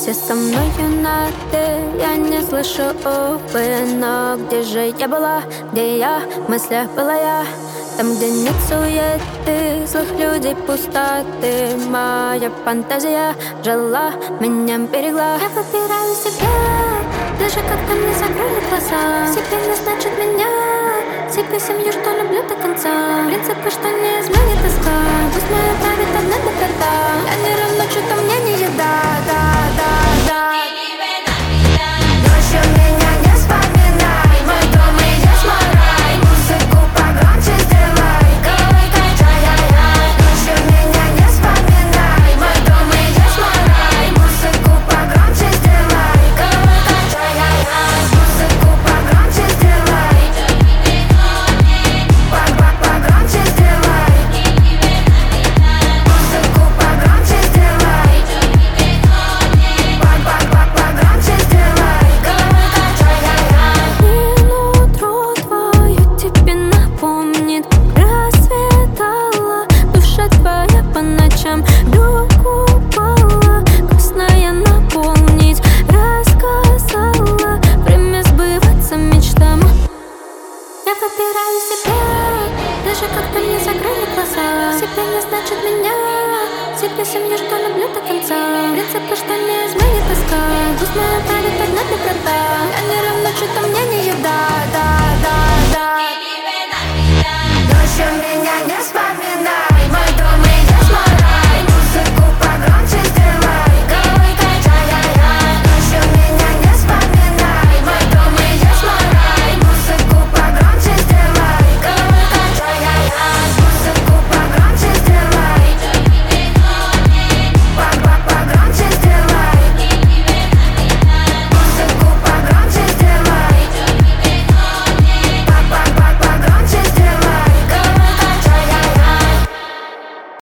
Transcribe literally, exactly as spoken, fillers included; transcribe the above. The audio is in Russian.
Все со мною на «ты», я не слышу увы. Но где же я была, где я, в мыслях была я? Там, где нет суеты, злых людей, пустоты. Моя фантазия жила, меня берегла. Я выбираю себя, даже когда мне закрыли глаза. Себе не значит меня, себе семью, что люблю до конца. Принципы, что не изменит тоска. Пусть моя правит одна доброта. Я не равно, что-то мне не еда, да, да, да. Ночью меня не вспоминай, мой дом и есть мой рай. Музыку погромче сделай, головой качай, ай-яй. Ночью меня не вспоминай, мой дом и есть мой рай. Музыку погромче сделай, головой качай, ай-яй. Музыку погромче сделай, погромче сделай. Музыку погромче сделай, погромче сделай, головой качай, ай-яй. И нутро твое тебе напомнит, расцветала душа твоя по ночам. Вдруг упала, грустная наполнить, рассказала время сбываться мечтам. Я выбираю себя, даже когда мне закрыли глаза. Себе не значит меня, себе семью, что люблю до конца. Принципы, что не изменит тоска. Пусть моя правит одна доброта. Я не равно, что-то мне не еда, да, да, да.